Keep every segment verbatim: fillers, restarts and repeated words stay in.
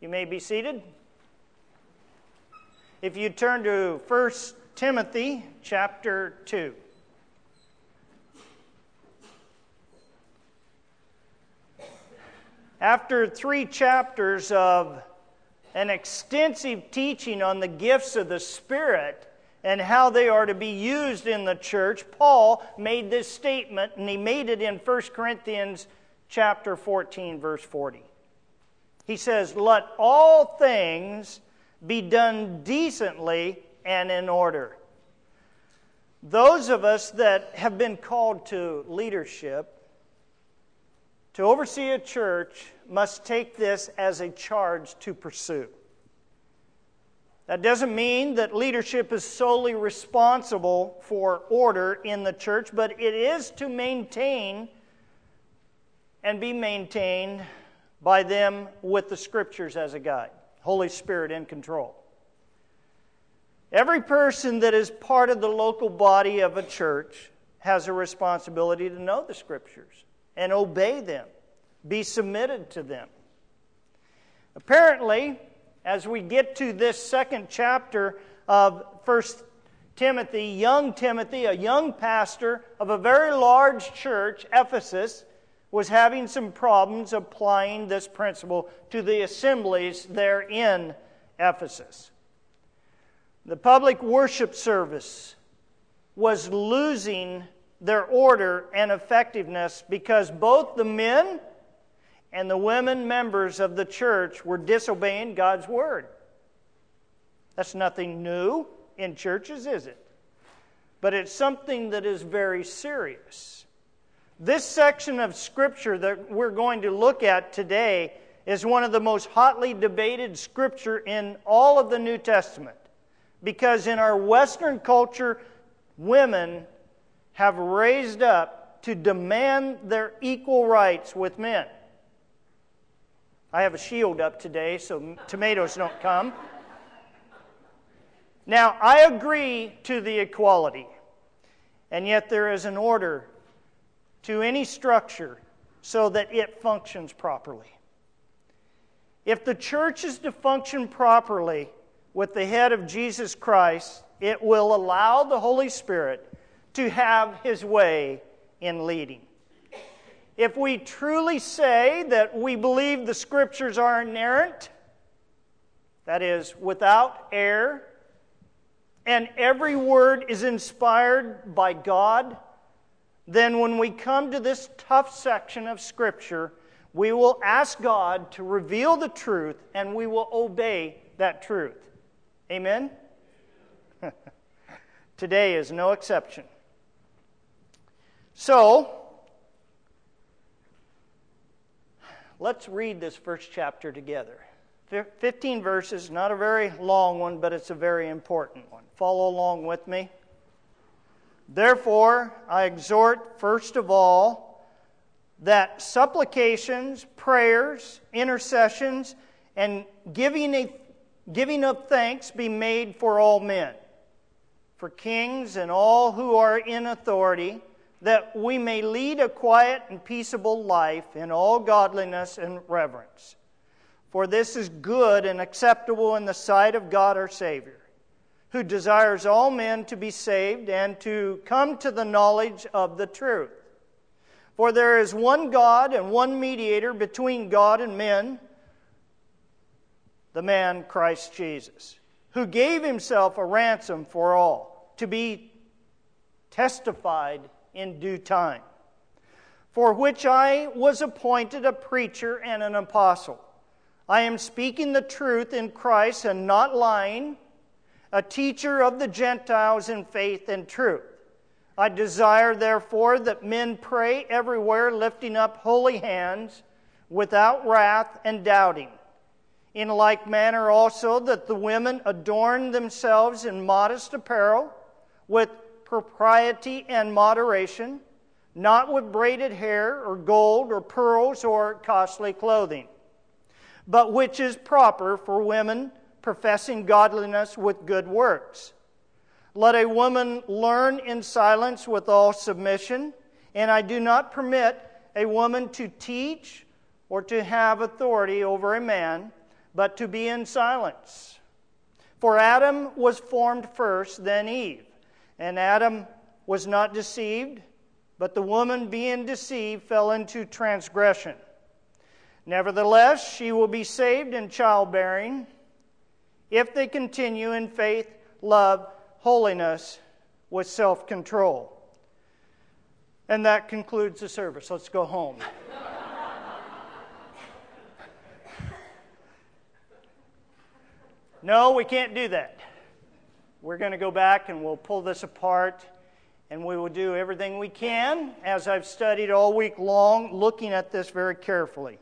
You may be seated. If you turn to First Timothy chapter two. After three chapters of an extensive teaching on the gifts of the Spirit and how they are to be used in the church, Paul made this statement, and he made it in First Corinthians chapter fourteen, verse forty. He says, "Let all things be done decently and in order." Those of us that have been called to leadership, to oversee a church, must take this as a charge to pursue. That doesn't mean that leadership is solely responsible for order in the church, but it is to maintain and be maintained by them with the Scriptures as a guide. Holy Spirit in control. Every person that is part of the local body of a church has a responsibility to know the Scriptures and obey them, be submitted to them. Apparently, as we get to this second chapter of First Timothy, young Timothy, a young pastor of a very large church, Ephesus, was having some problems applying this principle to the assemblies there in Ephesus. The public worship service was losing their order and effectiveness because both the men and the women members of the church were disobeying God's Word. That's nothing new in churches, is it? But it's something that is very serious. This section of Scripture that we're going to look at today is one of the most hotly debated Scripture in all of the New Testament. Because in our Western culture, women have raised up to demand their equal rights with men. I have a shield up today, so tomatoes don't come. Now, I agree to the equality, and yet there is an order to any structure so that it functions properly. If the church is to function properly with the head of Jesus Christ, it will allow the Holy Spirit to have His way in leading. If we truly say that we believe the Scriptures are inerrant, that is, without error, and every word is inspired by God, then when we come to this tough section of Scripture, we will ask God to reveal the truth, and we will obey that truth. Amen? Today is no exception. So, let's read this first chapter together. fifteen verses, not a very long one, but it's a very important one. Follow along with me. "Therefore, I exhort, first of all, that supplications, prayers, intercessions, and giving, a, giving of thanks be made for all men, for kings and all who are in authority, that we may lead a quiet and peaceable life in all godliness and reverence. For this is good and acceptable in the sight of God our Savior, who desires all men to be saved and to come to the knowledge of the truth. For there is one God and one mediator between God and men, the man Christ Jesus, who gave Himself a ransom for all, to be testified in due time. For which I was appointed a preacher and an apostle. I am speaking the truth in Christ and not lying, a teacher of the Gentiles in faith and truth. I desire, therefore, that men pray everywhere, lifting up holy hands, without wrath and doubting. In like manner also that the women adorn themselves in modest apparel, with propriety and moderation, not with braided hair or gold or pearls or costly clothing, but which is proper for women professing godliness with good works. Let a woman learn in silence with all submission, and I do not permit a woman to teach or to have authority over a man, but to be in silence. For Adam was formed first, then Eve. And Adam was not deceived, but the woman being deceived fell into transgression. Nevertheless, she will be saved in childbearing if they continue in faith, love, holiness, with self-control. And that concludes the service. Let's go home. No, we can't do that. We're going to go back and we'll pull this apart, and we will do everything we can, as I've studied all week long, looking at this very carefully.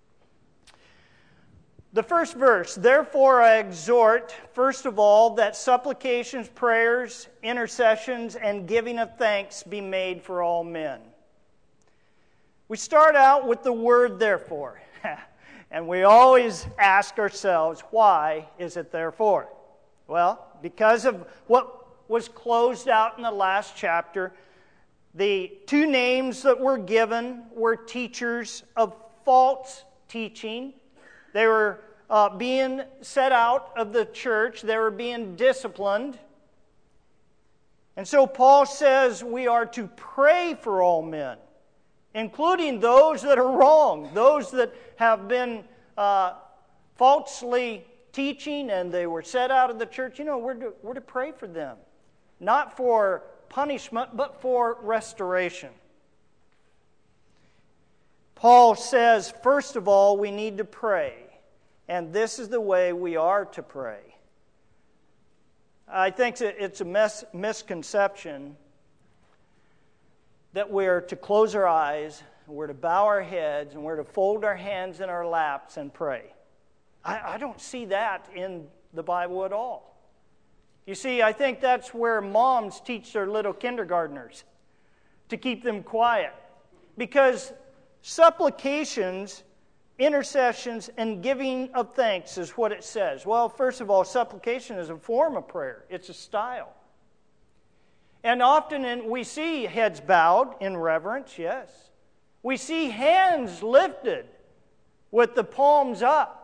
The first verse, therefore I exhort, first of all, that supplications, prayers, intercessions, and giving of thanks be made for all men. We start out with the word therefore. And we always ask ourselves, why is it therefore? Well, because of what was closed out in the last chapter, the two names that were given were teachers of false teaching. They were uh, being set out of the church. They were being disciplined. And so Paul says we are to pray for all men, including those that are wrong, those that have been uh, falsely teaching and they were set out of the church. You know, we're to, we're to pray for them, not for punishment, but for restoration. Paul says, first of all, we need to pray, and this is the way we are to pray. I think it's a mis- misconception that we're to close our eyes, we're to bow our heads, and we're to fold our hands in our laps and pray. I, I don't see that in the Bible at all. You see, I think that's where moms teach their little kindergartners to keep them quiet. Because supplications, intercessions, and giving of thanks is what it says. Well, first of all, supplication is a form of prayer. It's a style. And often in, we see heads bowed in reverence, yes. We see hands lifted with the palms up.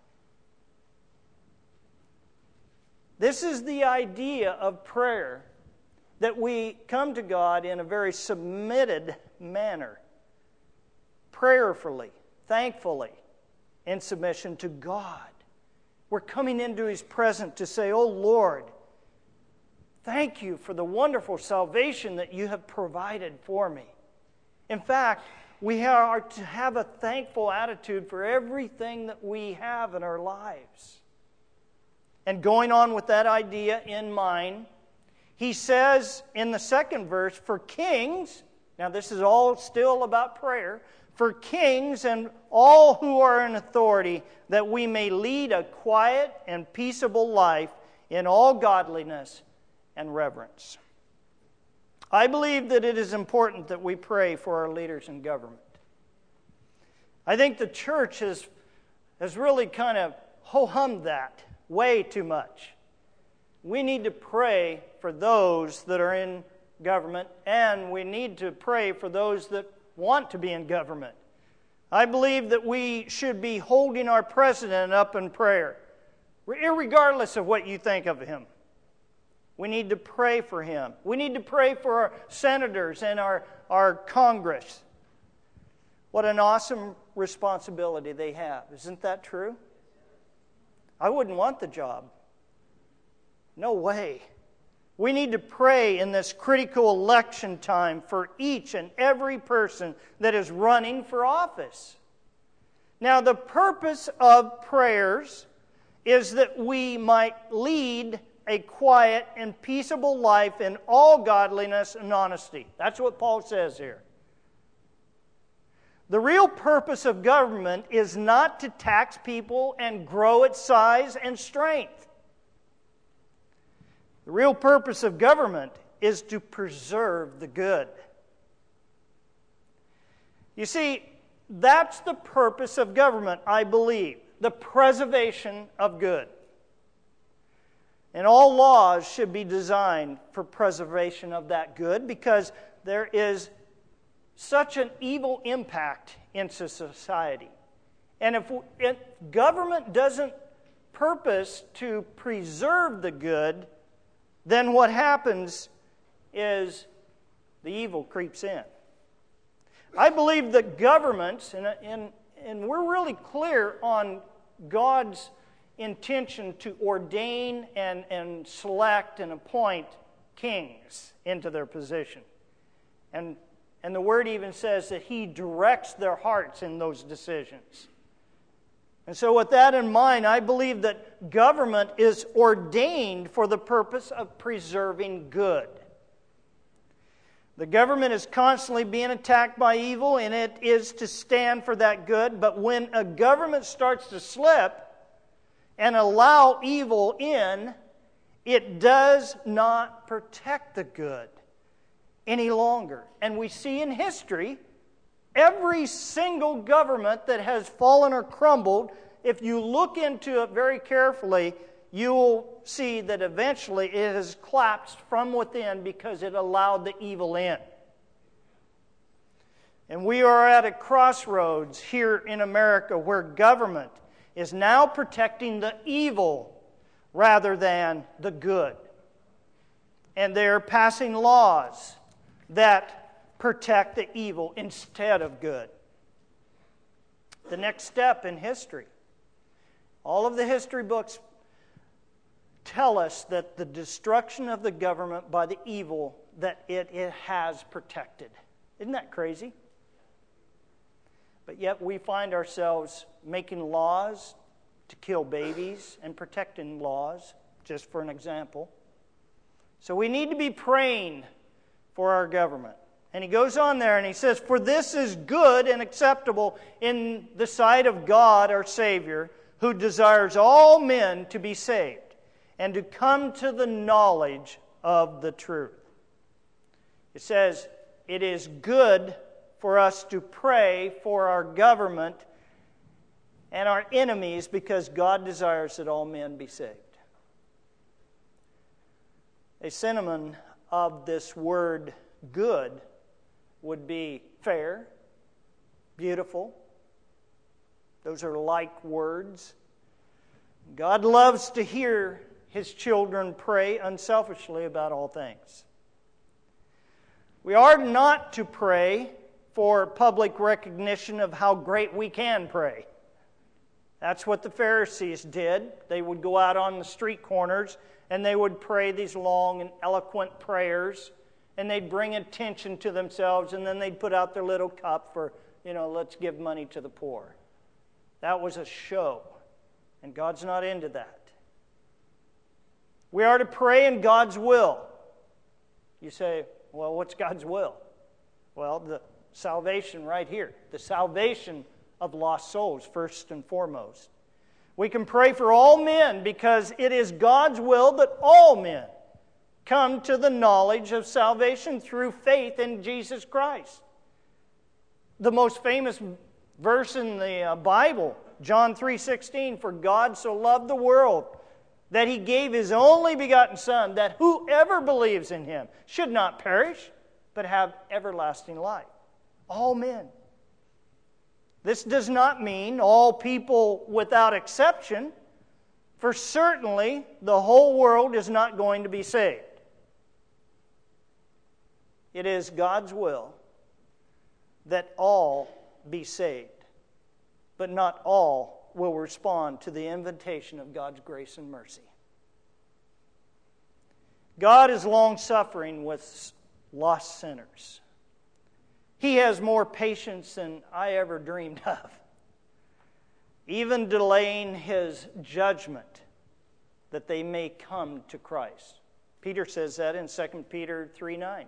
This is the idea of prayer, that we come to God in a very submitted manner, prayerfully, thankfully, in submission to God. We're coming into His presence to say, "Oh Lord, thank you for the wonderful salvation that you have provided for me." In fact, we are to have a thankful attitude for everything that we have in our lives. And going on with that idea in mind, he says in the second verse, for kings, now this is all still about prayer, for kings and all who are in authority, that we may lead a quiet and peaceable life in all godliness and reverence. I believe that it is important that we pray for our leaders in government. I think the church has, has really kind of ho-hummed that way too much. We need to pray for those that are in government, and we need to pray for those that want to be in government. I believe that we should be holding our president up in prayer, irregardless of what you think of him. We need to pray for him. We need to pray for our senators and our, our Congress. What an awesome responsibility they have. Isn't that true? I wouldn't want the job. No way. We need to pray in this critical election time for each and every person that is running for office. Now, the purpose of prayers is that we might lead a quiet and peaceable life in all godliness and honesty. That's what Paul says here. The real purpose of government is not to tax people and grow its size and strength. The real purpose of government is to preserve the good. You see, that's the purpose of government, I believe, the preservation of good. And all laws should be designed for preservation of that good, because there is such an evil impact into society. And if, if government doesn't purpose to preserve the good, then what happens is the evil creeps in. I believe that governments, and, and, and we're really clear on God's intention to ordain and, and select and appoint kings into their position. And, and the Word even says that He directs their hearts in those decisions. And so with that in mind, I believe that government is ordained for the purpose of preserving good. The government is constantly being attacked by evil, and it is to stand for that good. But when a government starts to slip and allow evil in, it does not protect the good any longer. And we see in history, every single government that has fallen or crumbled, if you look into it very carefully, you will see that eventually it has collapsed from within because it allowed the evil in. And we are at a crossroads here in America where government is now protecting the evil rather than the good. And they're passing laws that protect the evil instead of good. The next step in history. All of the history books tell us that the destruction of the government by the evil that it, it has protected. Isn't that crazy? But yet we find ourselves making laws to kill babies and protecting laws, just for an example. So we need to be praying for our government. And he goes on there and he says, "For this is good and acceptable in the sight of God our Savior, who desires all men to be saved and to come to the knowledge of the truth." It says, it is good for us to pray for our government and our enemies because God desires that all men be saved. A synonym of this word good would be fair, beautiful. Those are like words. God loves to hear His children pray unselfishly about all things. We are not to pray for public recognition of how great we can pray. That's what the Pharisees did. They would go out on the street corners and they would pray these long and eloquent prayers, and they'd bring attention to themselves, and then they'd put out their little cup for, you know, let's give money to the poor. That was a show, and God's not into that. We are to pray in God's will. You say, well, what's God's will? Well, the salvation right here. The salvation of lost souls, first and foremost. We can pray for all men because it is God's will that all men come to the knowledge of salvation through faith in Jesus Christ. The most famous verse in the Bible, John three sixteen, "For God so loved the world that He gave His only begotten Son, that whoever believes in Him should not perish, but have everlasting life." All men. This does not mean all people without exception, for certainly the whole world is not going to be saved. It is God's will that all be saved, but not all will respond to the invitation of God's grace and mercy. God is long-suffering with lost sinners. He has more patience than I ever dreamed of, even delaying His judgment that they may come to Christ. Peter says that in Second Peter three nine.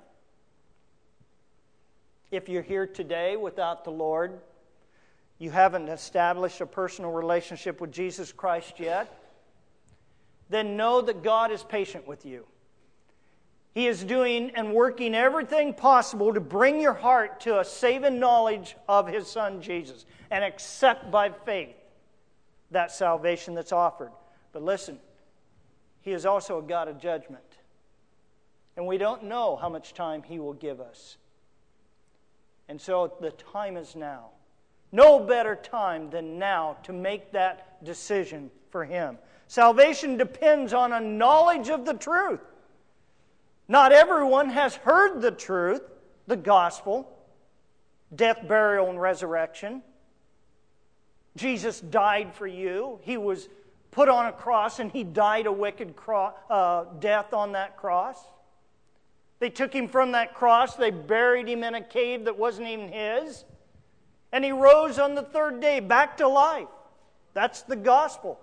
If you're here today without the Lord, you haven't established a personal relationship with Jesus Christ yet, then know that God is patient with you. He is doing and working everything possible to bring your heart to a saving knowledge of His Son Jesus and accept by faith that salvation that's offered. But listen, He is also a God of judgment. And we don't know how much time He will give us. And so the time is now No better time than now to make that decision for Him. Salvation depends on a knowledge of the truth. Not everyone has heard the truth, the gospel, death, burial, and resurrection. Jesus died for you. He was put on a cross and He died a wicked cro- uh, death on that cross. They took Him from that cross. They buried Him in a cave that wasn't even His. And He rose on the third day back to life. That's the gospel.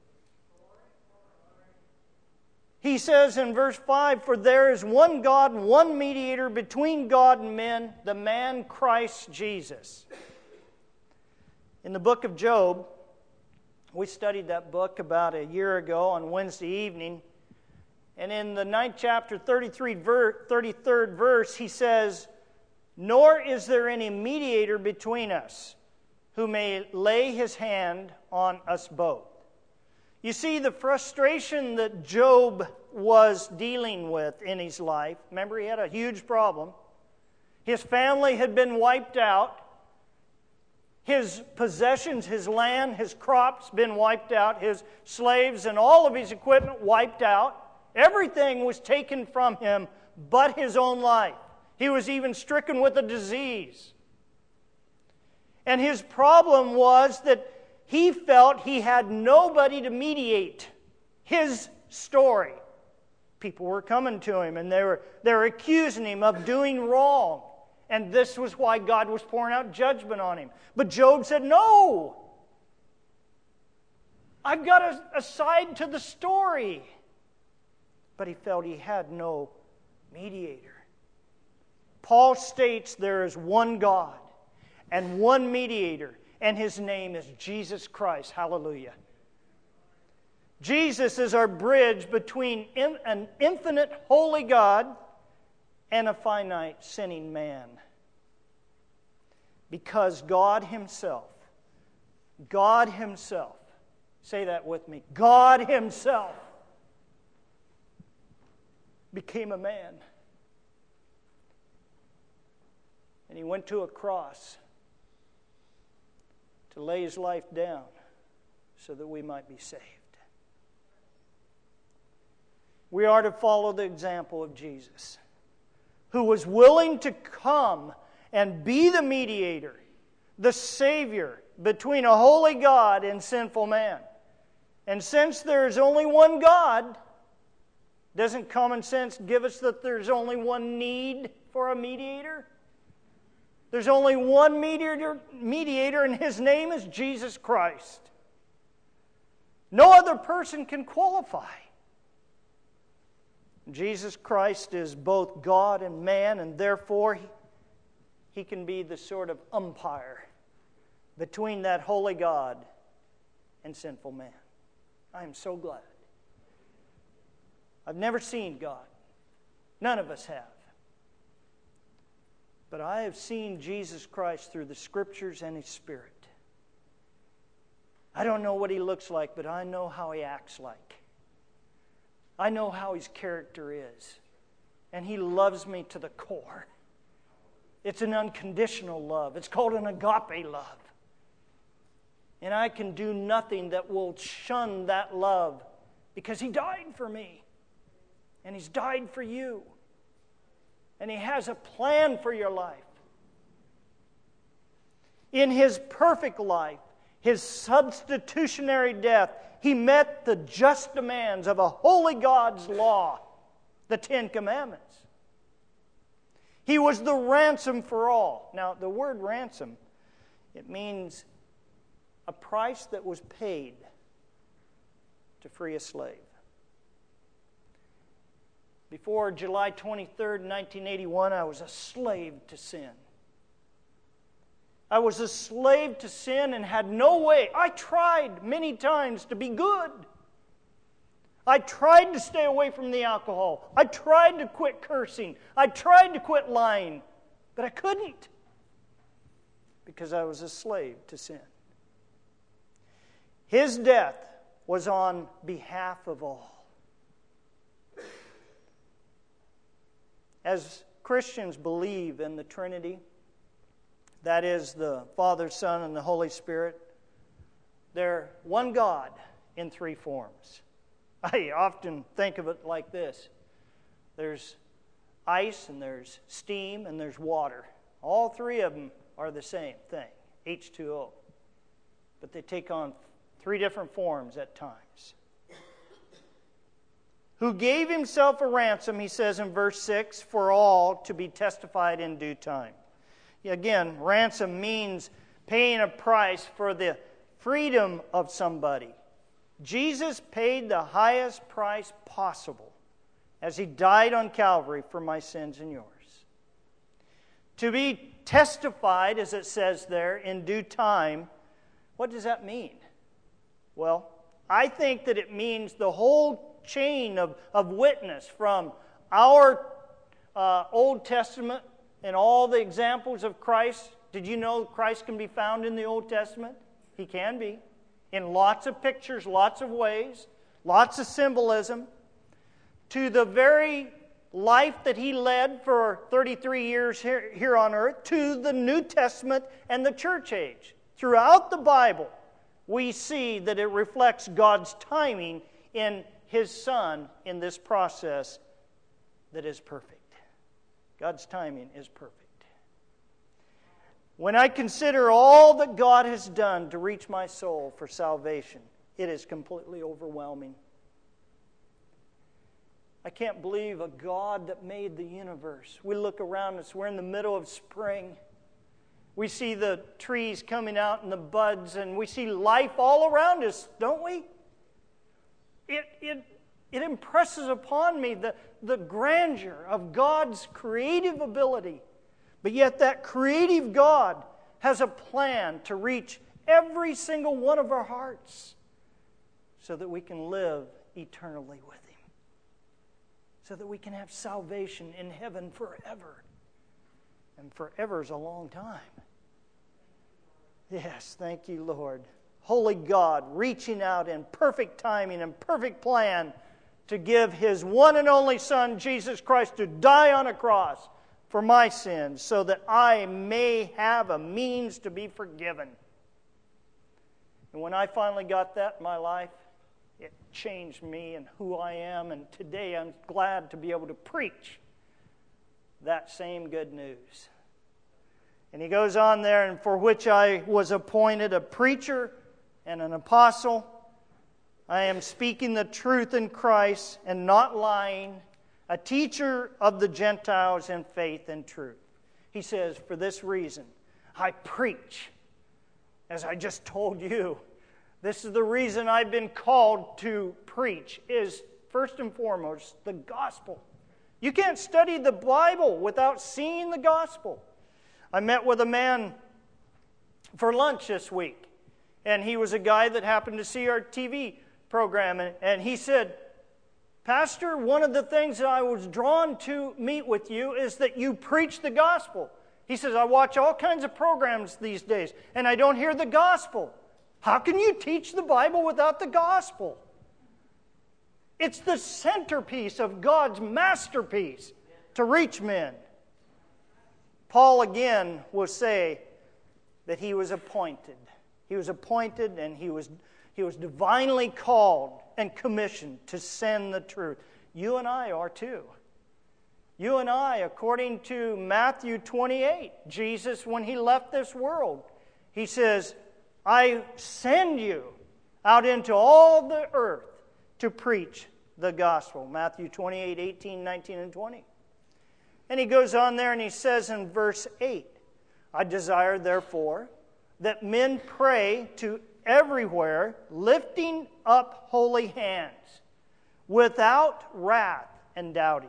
He says in verse five, "For there is one God and one mediator between God and men, the man Christ Jesus." In the book of Job, we studied that book about a year ago on Wednesday evening. And in the ninth chapter, thirty-third verse, he says, "Nor is there any mediator between us who may lay his hand on us both." You see, the frustration that Job was dealing with in his life, remember he had a huge problem. His family had been wiped out. His possessions, his land, his crops been wiped out. His slaves and all of his equipment wiped out. Everything was taken from him but his own life. He was even stricken with a disease. And his problem was that he felt he had nobody to mediate his story. People were coming to him and they were, they were accusing him of doing wrong. And this was why God was pouring out judgment on him. But Job said, "No! I've got a, a side to the story." But he felt he had no mediator. Paul states there is one God and one mediator, and His name is Jesus Christ. Hallelujah. Jesus is our bridge between an infinite holy God and a finite sinning man. Because God Himself, God Himself, say that with me, God Himself became a man. And He went to a cross to lay His life down so that we might be saved. We are to follow the example of Jesus, who was willing to come and be the mediator, the Savior between a holy God and sinful man. And since there is only one God, doesn't common sense give us that there's only one need for a mediator? There's only one mediator, mediator, and His name is Jesus Christ. No other person can qualify. Jesus Christ is both God and man, and therefore He, he can be the sort of umpire between that holy God and sinful man. I am so glad. I've never seen God. None of us have. But I have seen Jesus Christ through the Scriptures and His Spirit. I don't know what He looks like, but I know how He acts like. I know how His character is. And He loves me to the core. It's an unconditional love. It's called an agape love. And I can do nothing that will shun that love because He died for me. And He's died for you. And He has a plan for your life. In His perfect life, His substitutionary death, He met the just demands of a holy God's law, the Ten Commandments. He was the ransom for all. Now, the word ransom, it means a price that was paid to free a slave. Before July twenty-third, nineteen eighty-one, I was a slave to sin. I was a slave to sin and had no way. I tried many times to be good. I tried to stay away from the alcohol. I tried to quit cursing. I tried to quit lying. But I couldn't because I was a slave to sin. His death was on behalf of all. As Christians believe in the Trinity, that is the Father, Son, and the Holy Spirit, they're one God in three forms. I often think of it like this. There's ice, and there's steam, and there's water. All three of them are the same thing, H two O. But they take on three different forms at times. Who gave himself a ransom, he says in verse six, for all to be testified in due time. Again, ransom means paying a price for the freedom of somebody. Jesus paid the highest price possible as he died on Calvary for my sins and yours. To be testified, as it says there, in due time, what does that mean? Well, I think that it means the whole chain of, of witness from our uh, Old Testament and all the examples of Christ. Did you know Christ can be found in the Old Testament? He can be. In lots of pictures, lots of ways, lots of symbolism. To the very life that he led for thirty-three years here, here on earth, to the New Testament and the church age. Throughout the Bible, we see that it reflects God's timing in His Son in this process that is perfect. God's timing is perfect. When I consider all that God has done to reach my soul for salvation, it is completely overwhelming. I can't believe a God that made the universe. We look around us, we're in the middle of spring. We see the trees coming out and the buds, and we see life all around us, don't we? It, it, it impresses upon me the, the grandeur of God's creative ability. But yet that creative God has a plan to reach every single one of our hearts so that we can live eternally with Him. So that we can have salvation in heaven forever. And forever is a long time. Yes, thank you, Lord. Holy God, reaching out in perfect timing and perfect plan to give His one and only Son, Jesus Christ, to die on a cross for my sins so that I may have a means to be forgiven. And when I finally got that in my life, it changed me and who I am. And today I'm glad to be able to preach that same good news. And he goes on there, and for which I was appointed a preacher and an apostle. I am speaking the truth in Christ and not lying, a teacher of the Gentiles in faith and truth. He says, for this reason, I preach. As I just told you, this is the reason I've been called to preach, is first and foremost the gospel. You can't study the Bible without seeing the gospel. I met with a man for lunch this week, and he was a guy that happened to see our T V program, and, and he said, Pastor, one of the things that I was drawn to meet with you is that you preach the gospel. He says, I watch all kinds of programs these days, and I don't hear the gospel. How can you teach the Bible without the gospel? It's the centerpiece of God's masterpiece to reach men. Paul again will say that he was appointed. He was appointed and he was, he was divinely called and commissioned to send the truth. You and I are too. You and I, according to Matthew twenty-eight, Jesus, when He left this world, He says, I send you out into all the earth to preach the gospel. Matthew twenty-eight, eighteen, nineteen, and twenty. And he goes on there and he says in verse eight, I desire therefore that men pray to everywhere, lifting up holy hands, without wrath and doubting.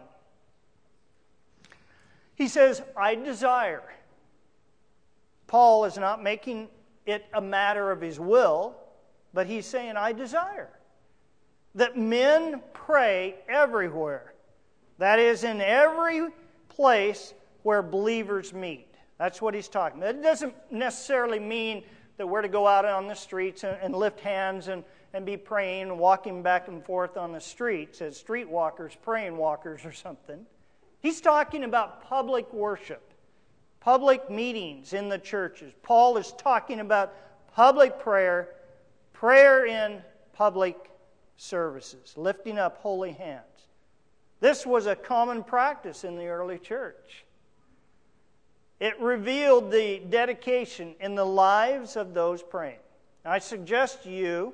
He says, I desire. Paul is not making it a matter of his will, but he's saying, I desire that men pray everywhere. That is, in every place where believers meet. That's what he's talking about. It doesn't necessarily mean that we're to go out on the streets and, and lift hands and, and be praying and walking back and forth on the streets as street walkers, praying walkers or something. He's talking about public worship, public meetings in the churches. Paul is talking about public prayer, prayer in public services, lifting up holy hands. This was a common practice in the early church. It revealed the dedication in the lives of those praying. I suggest to you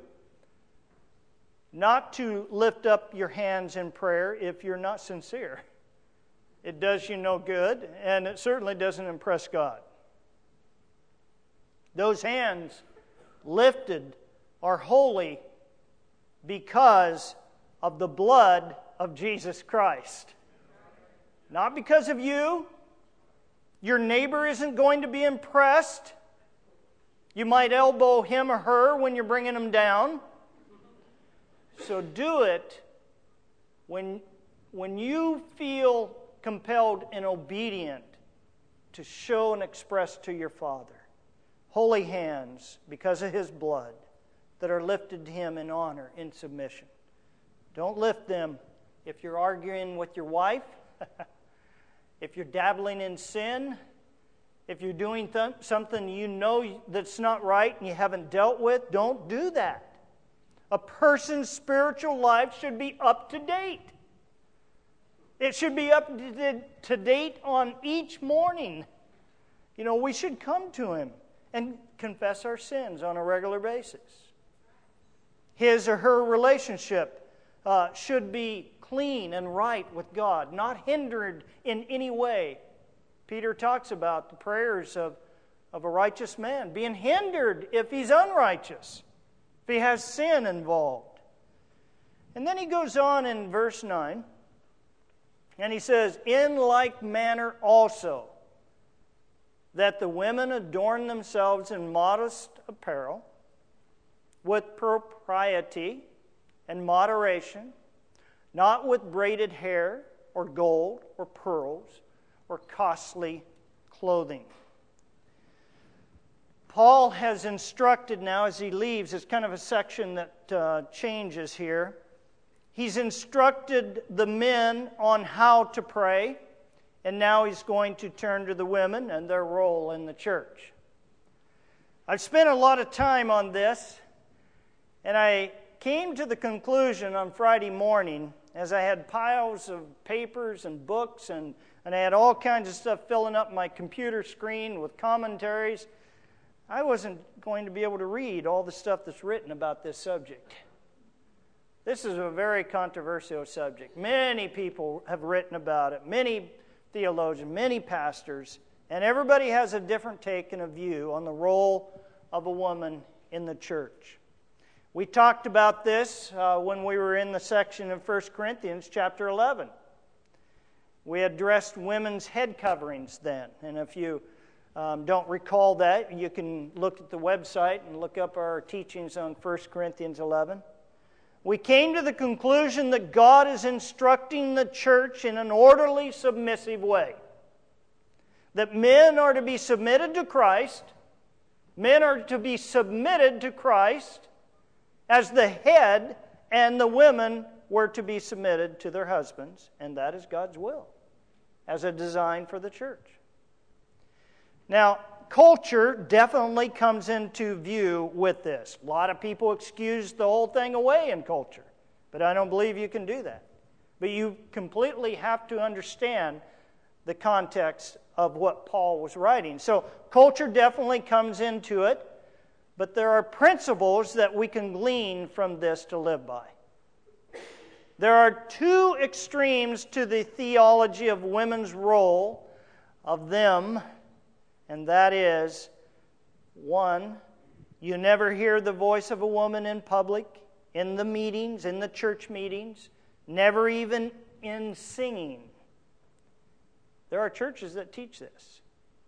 not to lift up your hands in prayer if you're not sincere. It does you no good, and it certainly doesn't impress God. Those hands lifted are holy because of the blood of Jesus Christ. Not because of you. Your neighbor isn't going to be impressed. You might elbow him or her when you're bringing them down. So do it when, when you feel compelled and obedient to show and express to your Father. Holy hands, because of His blood, that are lifted to Him in honor, in submission. Don't lift them if you're arguing with your wife, if you're dabbling in sin, if you're doing th- something you know that's not right and you haven't dealt with. Don't do that. A person's spiritual life should be up to date. It should be up to date on each morning. You know, we should come to Him and confess our sins on a regular basis. His or her relationship uh, should be clean and right with God, not hindered in any way. Peter talks about the prayers of, of a righteous man being hindered if he's unrighteous, if he has sin involved. And then he goes on in verse nine, and he says, in like manner also, that the women adorn themselves in modest apparel, with propriety and moderation, not with braided hair or gold or pearls or costly clothing. Paul has instructed now as he leaves, it's kind of a section that uh, changes here. He's instructed the men on how to pray, and now he's going to turn to the women and their role in the church. I've spent a lot of time on this, and I came to the conclusion on Friday morning, as I had piles of papers and books, and, and I had all kinds of stuff filling up my computer screen with commentaries, I wasn't going to be able to read all the stuff that's written about this subject. This is a very controversial subject. Many people have written about it, many theologians, many pastors, and everybody has a different take and a view on the role of a woman in the church. We talked about this uh, when we were in the section of First Corinthians chapter eleven. We addressed women's head coverings then, and if you um, don't recall that, you can look at the website and look up our teachings on First Corinthians eleven. We came to the conclusion that God is instructing the church in an orderly, submissive way. That men are to be submitted to Christ. Men are to be submitted to Christ as the head, and the women were to be submitted to their husbands, and that is God's will, as a design for the church. Now, culture definitely comes into view with this. A lot of people excuse the whole thing away in culture, but I don't believe you can do that. But you completely have to understand the context of what Paul was writing. So culture definitely comes into it, but there are principles that we can glean from this to live by. There are two extremes to the theology of women's role of them, and that is, one, you never hear the voice of a woman in public, in the meetings, in the church meetings, never even in singing. There are churches that teach this.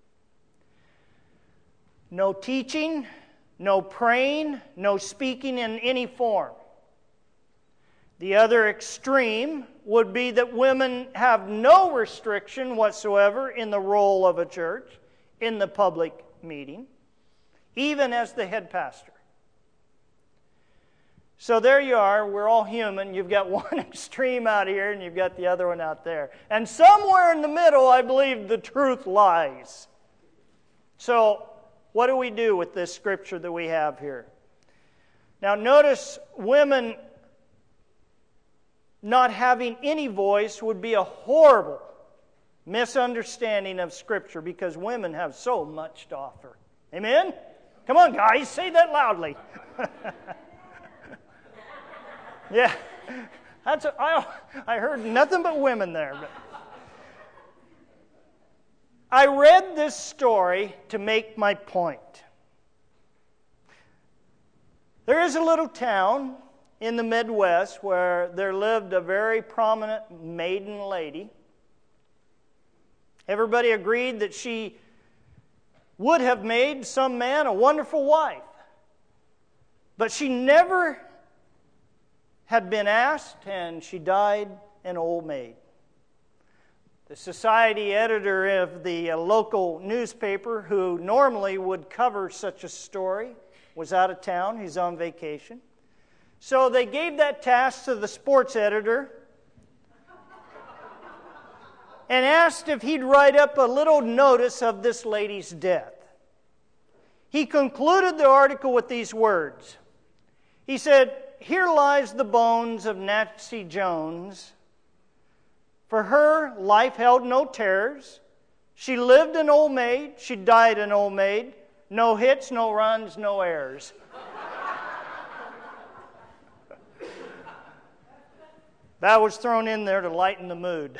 No teaching, no praying, no speaking in any form. The other extreme would be that women have no restriction whatsoever in the role of a church, in the public meeting, even as the head pastor. So there you are, we're all human. You've got one extreme out here and you've got the other one out there. And somewhere in the middle, I believe the truth lies. So, what do we do with this scripture that we have here? Now, notice women not having any voice would be a horrible misunderstanding of Scripture because women have so much to offer. Amen? Come on, guys, say that loudly. Yeah, that's a, I, I heard nothing but women there. But I read this story to make my point. There is a little town in the Midwest where there lived a very prominent maiden lady. Everybody agreed that she would have made some man a wonderful wife. But she never had been asked, and she died an old maid. The society editor of the uh, local newspaper, who normally would cover such a story, was out of town. He's on vacation. So they gave that task to the sports editor and asked if he'd write up a little notice of this lady's death. He concluded the article with these words. He said, "Here lies the bones of Nancy Jones. For her, life held no terrors. She lived an old maid. She died an old maid. No hits, no runs, no errors." That was thrown in there to lighten the mood.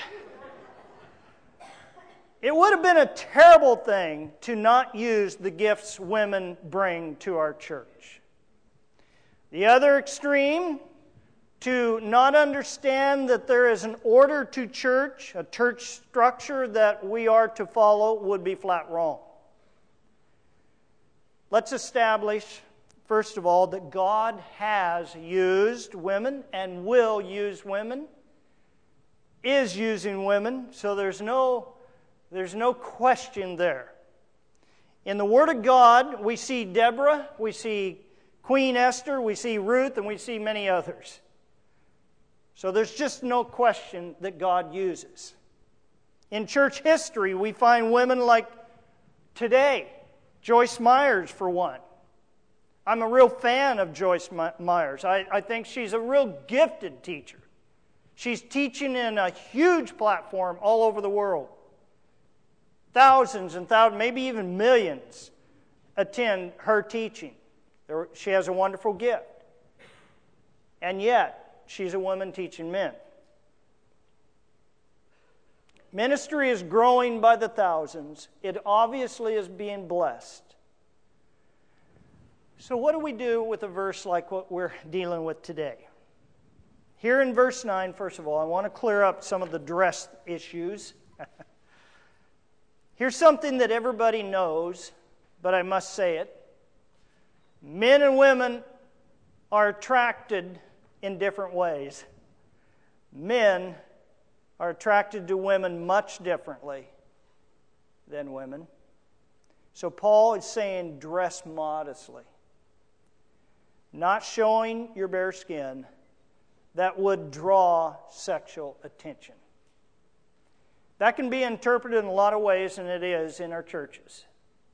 It would have been a terrible thing to not use the gifts women bring to our church. The other extreme, to not understand that there is an order to church, a church structure that we are to follow, would be flat wrong. Let's establish, first of all, that God has used women and will use women, is using women, so there's no, there's no question there. In the Word of God, we see Deborah, we see Queen Esther, we see Ruth, and we see many others. So there's just no question that God uses. In church history, we find women like today, Joyce Myers for one. I'm a real fan of Joyce Myers. I, I think she's a real gifted teacher. She's teaching in a huge platform all over the world. Thousands and thousands, maybe even millions attend her teaching. She has a wonderful gift. And yet, she's a woman teaching men. Ministry is growing by the thousands. It obviously is being blessed. So what do we do with a verse like what we're dealing with today? Here in verse nine, first of all, I want to clear up some of the dress issues. Here's something that everybody knows, but I must say it. Men and women are attracted in different ways. Men are attracted to women much differently than women. So Paul is saying dress modestly. Not showing your bare skin that would draw sexual attention. That can be interpreted in a lot of ways, and it is in our churches.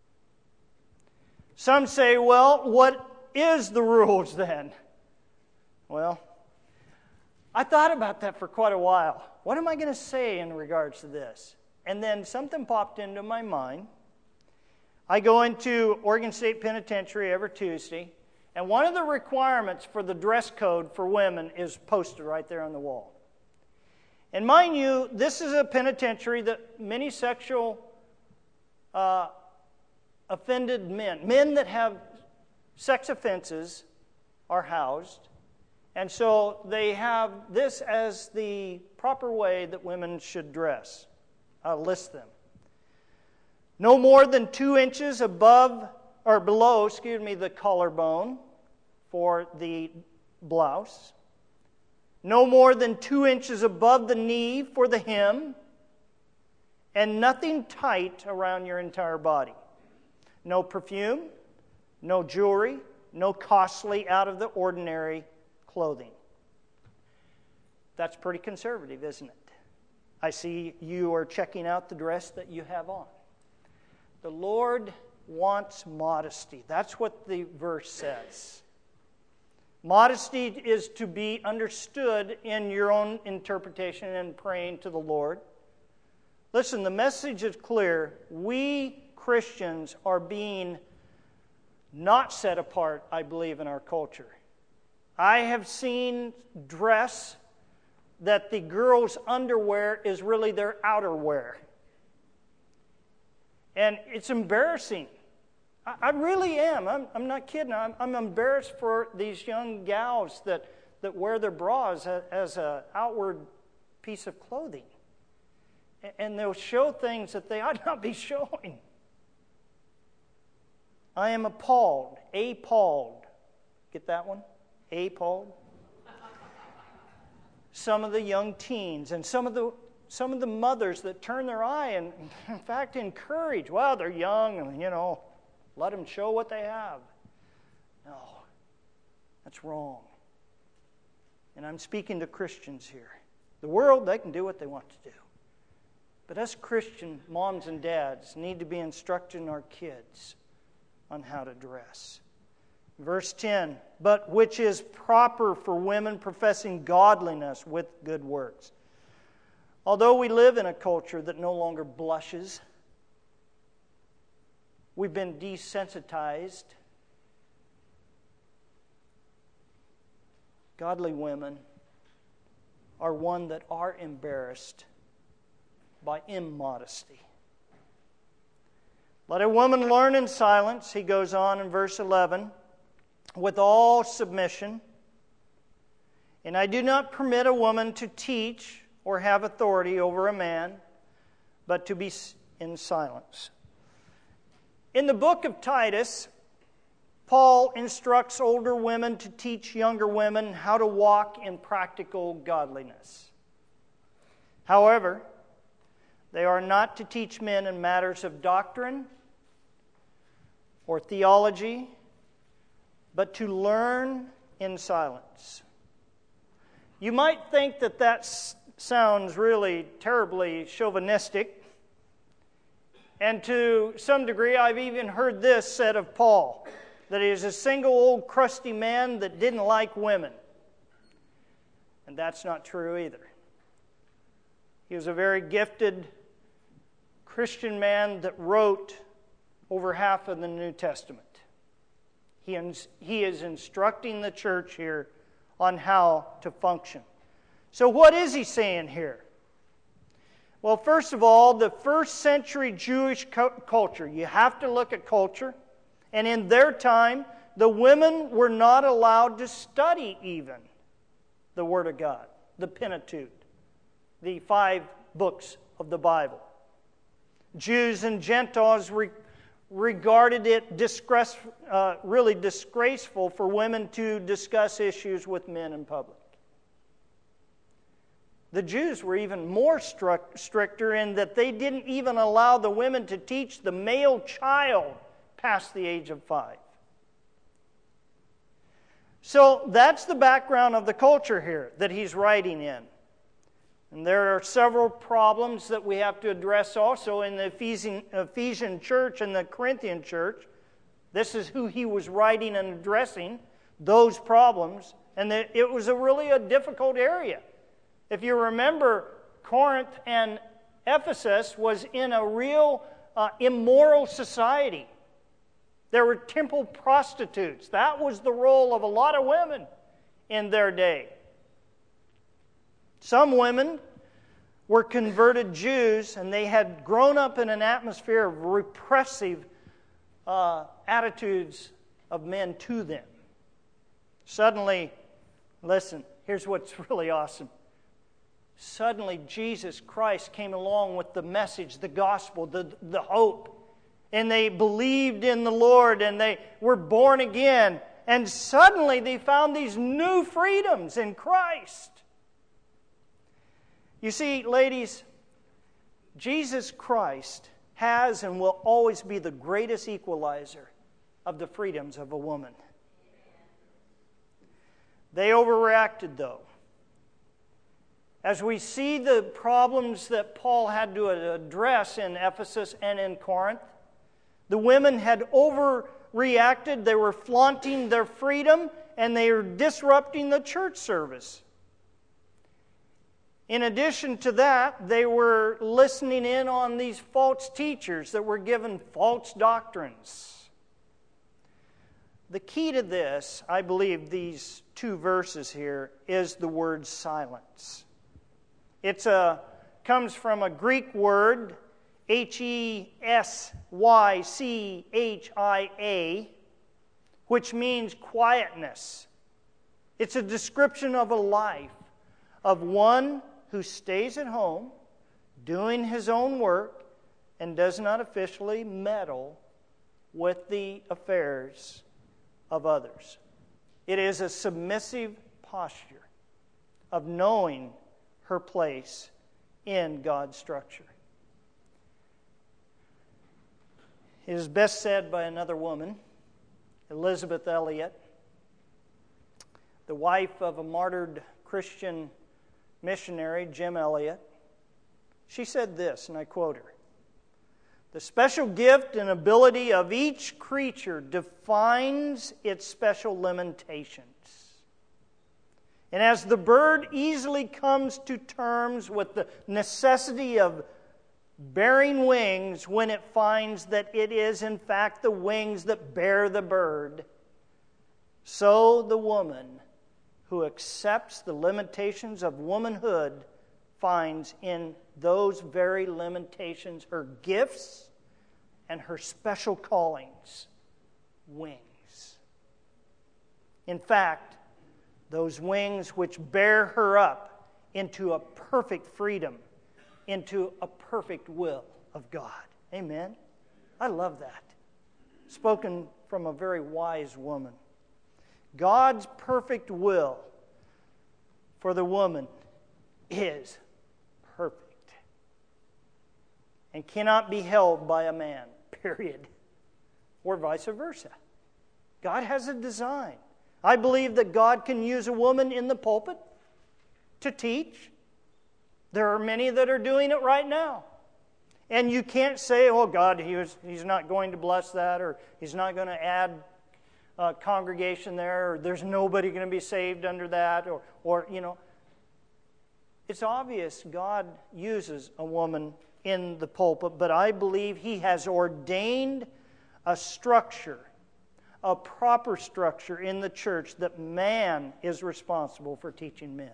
Some say, well, what is the rules then? Well, I thought about that for quite a while. What am I going to say in regards to this? And then something popped into my mind. I go into Oregon State Penitentiary every Tuesday, and one of the requirements for the dress code for women is posted right there on the wall. And mind you, this is a penitentiary that many sexual uh, offended men, men that have sex offenses, are housed. And so they have this as the proper way that women should dress. I'll list them. No more than two inches above or below, excuse me, the collarbone for the blouse. No more than two inches above the knee for the hem. And nothing tight around your entire body. No perfume, no jewelry, no costly out of the ordinary clothing. That's pretty conservative, isn't it? I see you are checking out the dress that you have on. The Lord wants modesty. That's what the verse says. Modesty is to be understood in your own interpretation and praying to the Lord. Listen, the message is clear. We Christians are being not set apart, I believe, in our culture. I have seen dress that the girls' underwear is really their outerwear. And it's embarrassing. I, I really am. I'm, I'm not kidding. I'm, I'm embarrassed for these young gals that, that wear their bras as, as an outward piece of clothing. And, and they'll show things that they ought not be showing. I am appalled. Appalled. Get that one? Appalled. Some of the young teens and some of the some of the mothers that turn their eye and, in fact, encourage. Well, they're young, and you know, let them show what they have. No, that's wrong. And I'm speaking to Christians here. The world, they can do what they want to do. But us Christian moms and dads need to be instructing our kids on how to dress. Verse ten, but which is proper for women professing godliness with good works. Although we live in a culture that no longer blushes, we've been desensitized. Godly women are one that are embarrassed by immodesty. Let a woman learn in silence, he goes on in verse eleven, with all submission. And I do not permit a woman to teach or have authority over a man, but to be in silence. In the book of Titus, Paul instructs older women to teach younger women how to walk in practical godliness. However, they are not to teach men in matters of doctrine or theology, but to learn in silence. You might think that that sounds really terribly chauvinistic. And to some degree, I've even heard this said of Paul, that he is a single old crusty man that didn't like women. And that's not true either. He was a very gifted Christian man that wrote over half of the New Testament. He, he is instructing the church here on how to function. So what is he saying here? Well, first of all, the first century Jewish culture. You have to look at culture. And in their time, the women were not allowed to study even the Word of God, the Pentateuch, the five books of the Bible. Jews and Gentiles re- regarded it disgrace, uh, really disgraceful for women to discuss issues with men in public. The Jews were even more struck, stricter in that they didn't even allow the women to teach the male child past the age of five. So that's the background of the culture here that he's writing in. And there are several problems that we have to address also in the Ephesian, Ephesian church and the Corinthian church. This is who he was writing and addressing, those problems. And it was a really a difficult area. If you remember, Corinth and Ephesus was in a real uh, immoral society. There were temple prostitutes. That was the role of a lot of women in their day. Some women were converted Jews, and they had grown up in an atmosphere of repressive uh, attitudes of men to them. Suddenly, listen, here's what's really awesome. Suddenly, Jesus Christ came along with the message, the gospel, the, the hope. And they believed in the Lord, and they were born again. And suddenly, they found these new freedoms in Christ. You see, ladies, Jesus Christ has and will always be the greatest equalizer of the freedoms of a woman. They overreacted, though. As we see the problems that Paul had to address in Ephesus and in Corinth, The women had overreacted. They were flaunting their freedom, and they were disrupting the church service. In addition to that, they were listening in on these false teachers that were given false doctrines. The key to this, I believe, these two verses here, is the word silence. It's a comes from a Greek word, H E S Y C H I A, which means quietness. It's a description of a life of one who stays at home, doing his own work, and does not officially meddle with the affairs of others. It is a submissive posture of knowing her place in God's structure. It is best said by another woman, Elisabeth Elliot, the wife of a martyred Christian missionary, Jim Elliot. She said this, and I quote her, "The special gift and ability of each creature defines its special limitations. And as the bird easily comes to terms with the necessity of bearing wings when it finds that it is in fact the wings that bear the bird, so the woman who accepts the limitations of womanhood finds in those very limitations her gifts and her special callings, wings. In fact, those wings which bear her up into a perfect freedom, into a perfect will of God." Amen. I love that. Spoken from a very wise woman. God's perfect will for the woman is perfect and cannot be held by a man, period, or vice versa. God has a design. I believe that God can use a woman in the pulpit to teach. There are many that are doing it right now. And you can't say, oh, God, he was, He's not going to bless that, or He's not going to add a congregation there, or there's nobody going to be saved under that, or, or, you know. It's obvious God uses a woman in the pulpit, but I believe He has ordained a structure, a proper structure in the church that man is responsible for teaching men.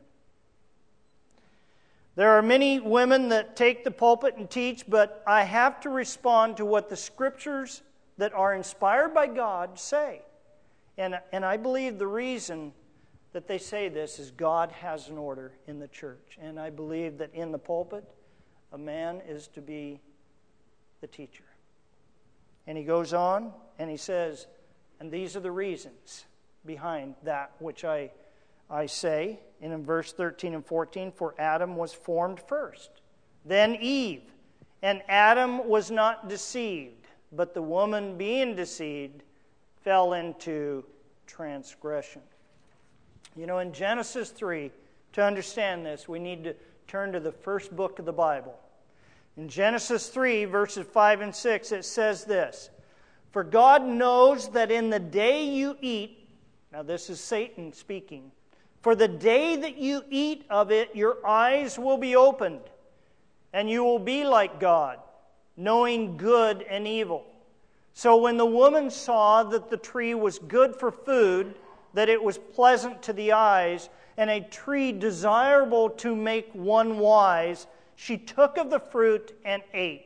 There are many women that take the pulpit and teach, but I have to respond to what the Scriptures that are inspired by God say. And, and I believe the reason that they say this is God has an order in the church. And I believe that in the pulpit, a man is to be the teacher. And he goes on and he says, and these are the reasons behind that which I, I say. And in verse thirteen and fourteen, for Adam was formed first, then Eve. And Adam was not deceived, but the woman being deceived fell into transgression. You know, in Genesis three, to understand this, we need to turn to the first book of the Bible. In Genesis three, verses five and six, it says this, for God knows that in the day you eat, now this is Satan speaking, for the day that you eat of it, your eyes will be opened, and you will be like God, knowing good and evil. So when the woman saw that the tree was good for food, that it was pleasant to the eyes, and a tree desirable to make one wise, she took of the fruit and ate.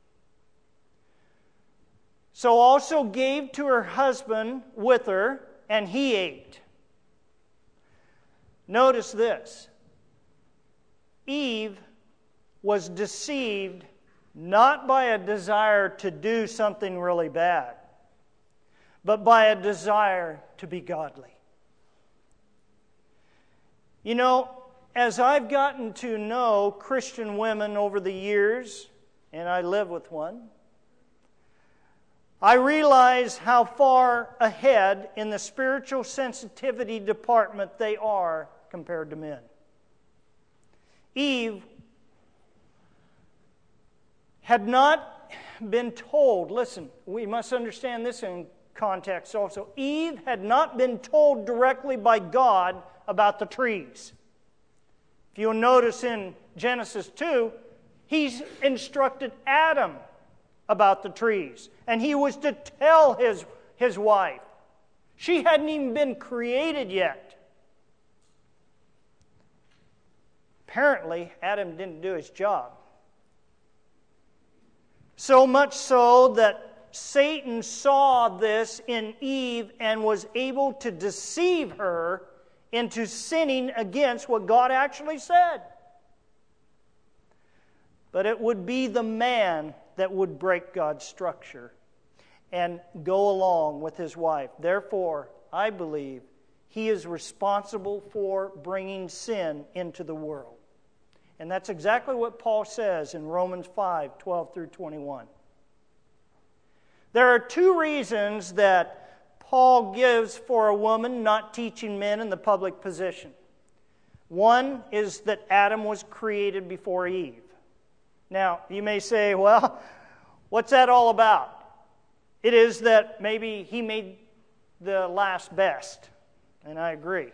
So also gave to her husband with her, and he ate. Notice this. Eve was deceived not by a desire to do something really bad, but by a desire to be godly. You know, as I've gotten to know Christian women over the years, and I live with one, I realize how far ahead in the spiritual sensitivity department they are compared to men. Eve had not been told, listen, we must understand this in context also. Eve had not been told directly by God about the trees. If you'll notice in Genesis two, He's instructed Adam about the trees. And he was to tell his, his wife. She hadn't even been created yet. Apparently, Adam didn't do his job. So much so that Satan saw this in Eve and was able to deceive her into sinning against what God actually said. But it would be the man that would break God's structure and go along with his wife. Therefore, I believe he is responsible for bringing sin into the world. And that's exactly what Paul says in Romans five, twelve through twenty-one. There are two reasons that Paul gives for a woman not teaching men in the public position. One is that Adam was created before Eve. Now, you may say, well, what's that all about? It is that maybe he made the last best, and I agree.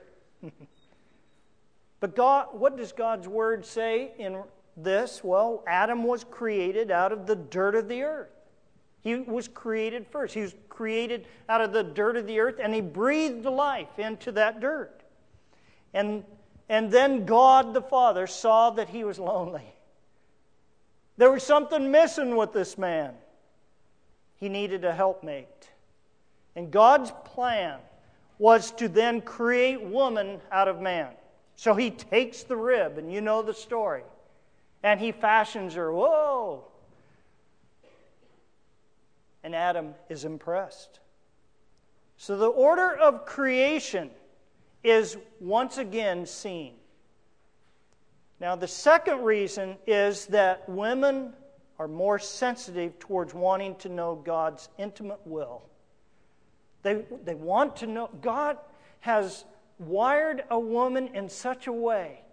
But God, what does God's Word say in this? Well, Adam was created out of the dirt of the earth. He was created first. He was created out of the dirt of the earth, and he breathed life into that dirt. And, and then God the Father saw that he was lonely. There was something missing with this man. He needed a helpmate. And God's plan was to then create woman out of man. So he takes the rib, and you know the story, and he fashions her. Whoa! And Adam is impressed. So the order of creation is once again seen. Now, the second reason is that women are more sensitive towards wanting to know God's intimate will. They, they want to know. God has wired a woman in such a way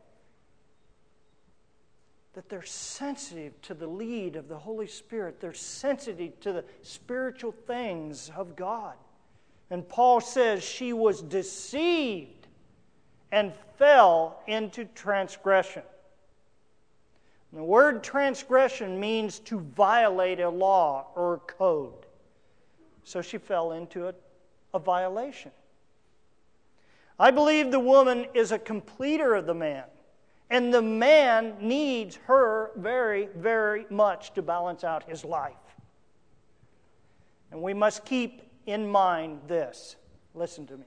that they're sensitive to the lead of the Holy Spirit. They're sensitive to the spiritual things of God. And Paul says she was deceived and fell into transgression. The word transgression means to violate a law or a code. So she fell into a, a violation. I believe the woman is a completer of the man. And the man needs her very, very much to balance out his life. And we must keep in mind this. Listen to me.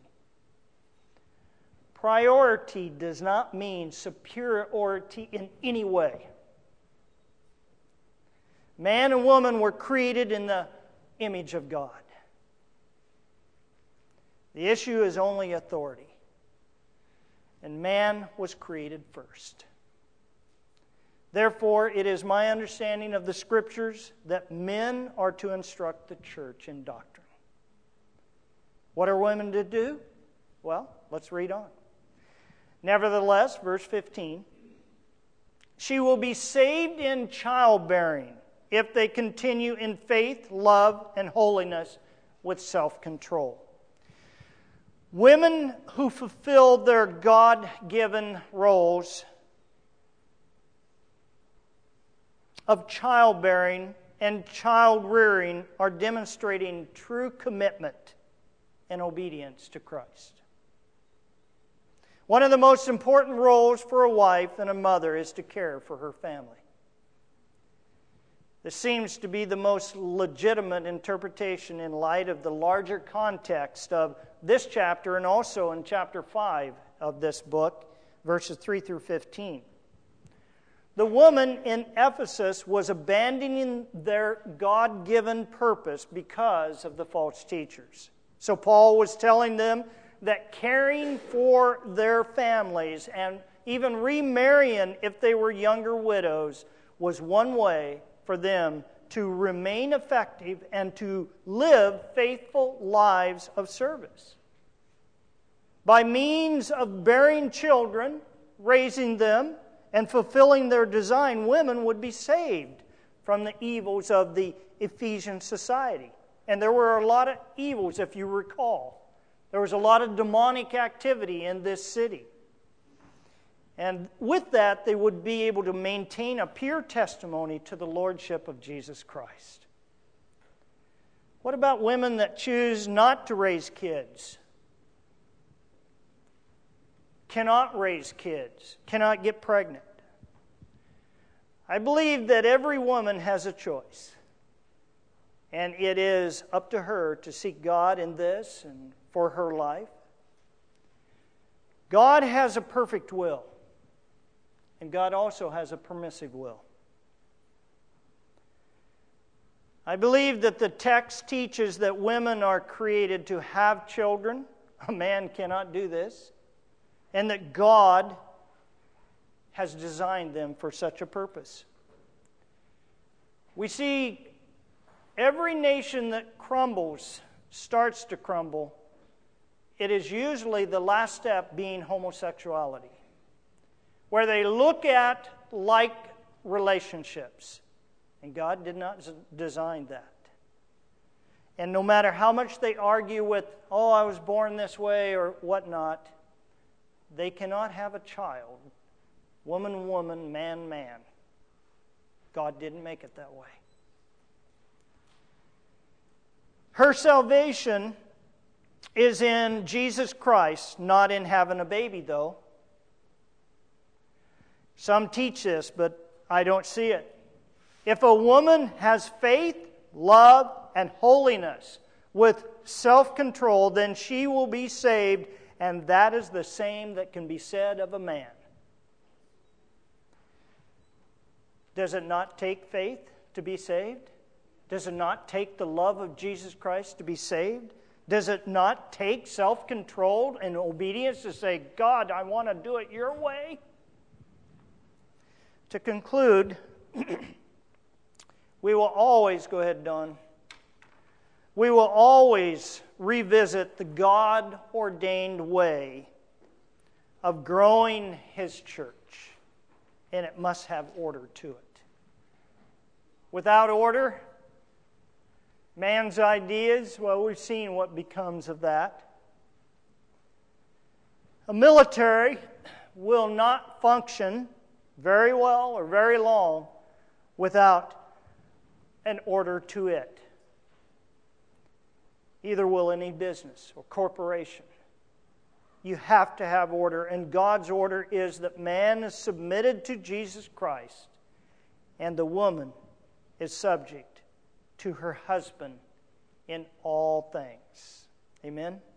Priority does not mean superiority in any way. Man and woman were created in the image of God. The issue is only authority. And man was created first. Therefore, it is my understanding of the Scriptures that men are to instruct the church in doctrine. What are women to do? Well, let's read on. Nevertheless, verse fifteen, she will be saved in childbearing if they continue in faith, love, and holiness with self-control. Women who fulfill their God-given roles of childbearing and child-rearing are demonstrating true commitment and obedience to Christ. One of the most important roles for a wife and a mother is to care for her family. This seems to be the most legitimate interpretation in light of the larger context of this chapter and also in chapter five of this book, verses three through fifteen. The woman in Ephesus was abandoning their God-given purpose because of the false teachers. So Paul was telling them that caring for their families and even remarrying if they were younger widows was one way for them to remain effective and to live faithful lives of service. By means of bearing children, raising them, and fulfilling their design, women would be saved from the evils of the Ephesian society. And there were a lot of evils, if you recall. There was a lot of demonic activity in this city. And with that, they would be able to maintain a pure testimony to the lordship of Jesus Christ. What about women that choose not to raise kids? Cannot raise kids, cannot get pregnant. I believe that every woman has a choice. And it is up to her to seek God in this and for her life. God has a perfect will. And God also has a permissive will. I believe that the text teaches that women are created to have children. A man cannot do this. And that God has designed them for such a purpose. We see every nation that crumbles, starts to crumble, it is usually the last step being homosexuality, where they look at like relationships. And God did not design that. And no matter how much they argue with, oh, I was born this way or whatnot, they cannot have a child. Woman, woman, man, man. God didn't make it that way. Her salvation is in Jesus Christ, not in having a baby, though. Some teach this, but I don't see it. If a woman has faith, love, and holiness with self-control, then she will be saved, and that is the same that can be said of a man. Does it not take faith to be saved? Does it not take the love of Jesus Christ to be saved? Does it not take self-control and obedience to say, God, I want to do it your way? To conclude, we will always, go ahead, Don, we will always revisit the God-ordained way of growing His church, and it must have order to it. Without order, man's ideas, well, we've seen what becomes of that. A military will not function very well or very long without an order to it. Either will any business or corporation. You have to have order, and God's order is that man is submitted to Jesus Christ, and the woman is subject to her husband in all things. Amen?